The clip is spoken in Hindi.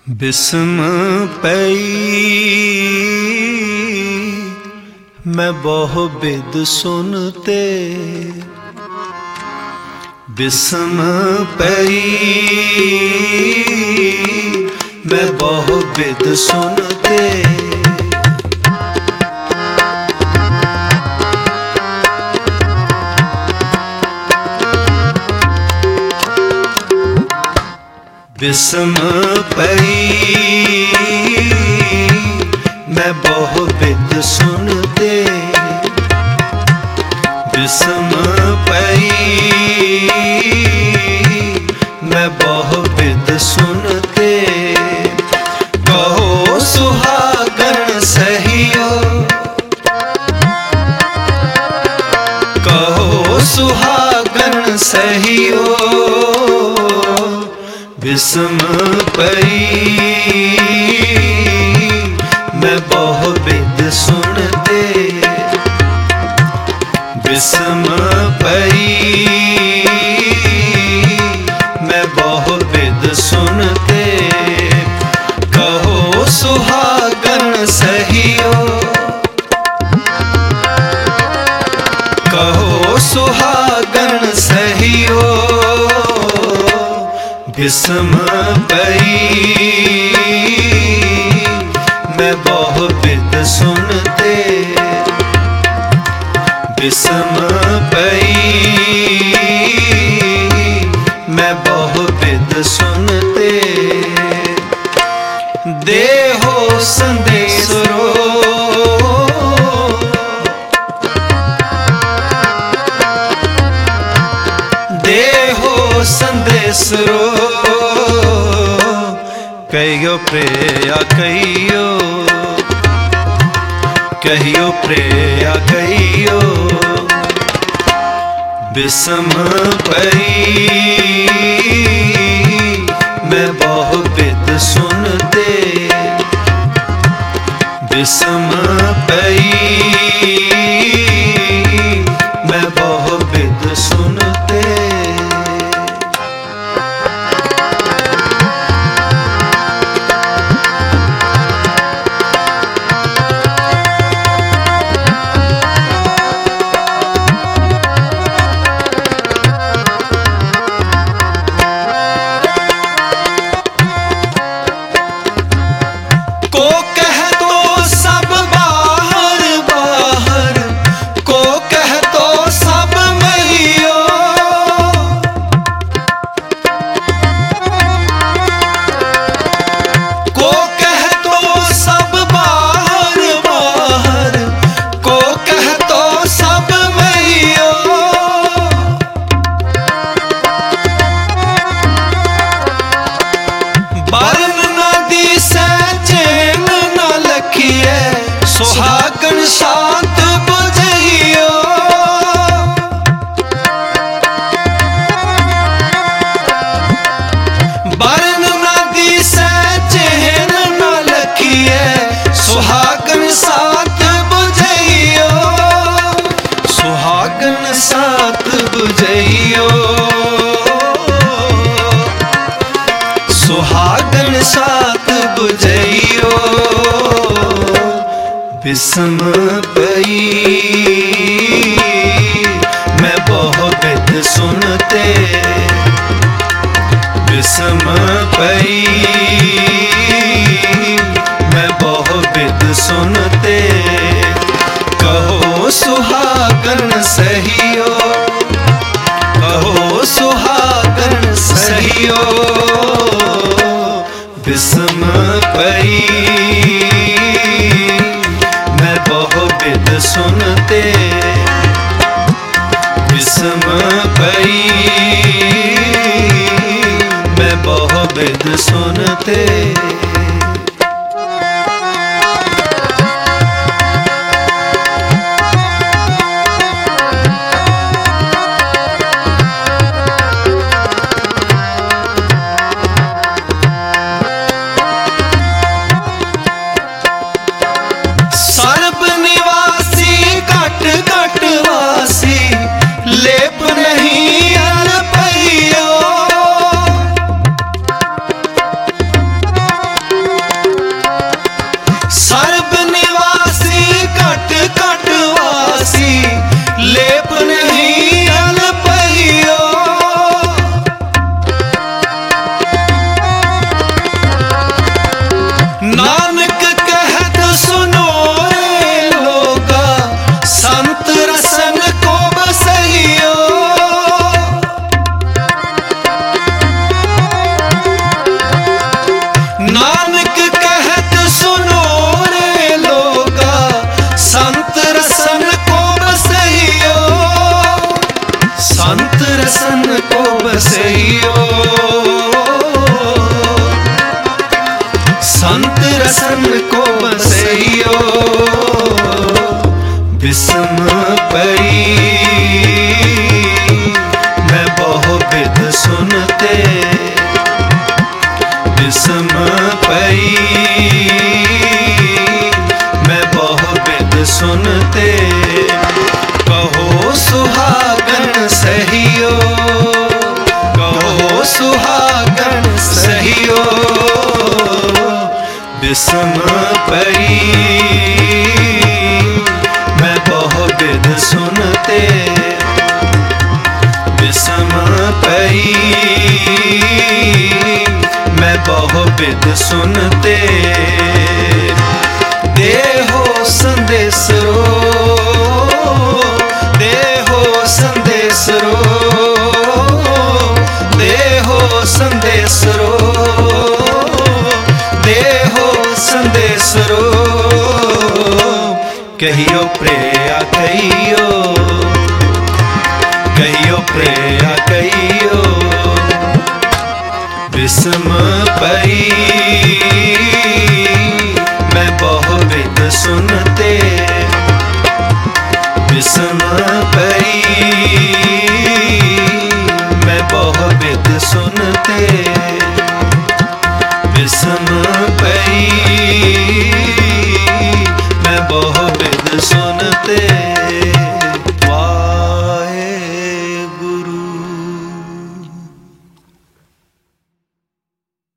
बिस्म पई मैं बहु बिद सुनते, बिस्म पई मैं बहु बिद सुनते। बिस्म पई मैं बहु बिद सुनते, बिस्म पई मैं बहु बिद सुनते। कहो सुहागन सहियो, कहो सुहागन सहियो, बिस्म पई मैं बहु बिद सुनते, बिस्म पई मैं बहु बिद सुनते। कहो सुहागन सहियो, कहो सुहागन सहियो, बिस्म पई मैं बहु बिद सुनते, बिस्म पई मैं बहु बिद सुनते। देहो संदेशरो, देहो संदेशरो, कहियो प्रेया कहियो, कहियो प्रेया कहियो, बिस्म पई मैं बहु बिद सुनते, बिस्म पई मैं बहु बिद सुनते। सुहागन साथ बुझियो, बरन नदी से चैन न लखिए, सुहागन साथ बुझियो, सुहागन साथ बुझियो, सुहागन साथ बुझियो, बिस्म पई मैं बहु बिद सुनते, बिस्म पई मैं बहु बिद सुनते। कहो सुहागन सहियो, कहो सुहागन सहियो, बिस्म पई मैं बहु बिद सुनते, बिस्म पई मैं बहु बिद सुनते। लेप नहीं अल पहियो, रसन को बसइयो, संत रसन को बसइयो। बिसम पई मैं बहु बिध सुनते, बिसम पई मैं बहु बिध सुनते। कहो सुहागन सहियो, कहो सुहागन सहियो। बिसम पई मैं बहु बिध सुनते, बिसम पई मैं बहु बिध सुनते। देहो संदेशरो, देहो संदेशरो, देहो संदेशरो, देहो संदेशरो। कहियो प्रेया कहियो, कहियो प्रेया कहियो। बिसम पई मैं बहु बिध सुनते, बिसम पई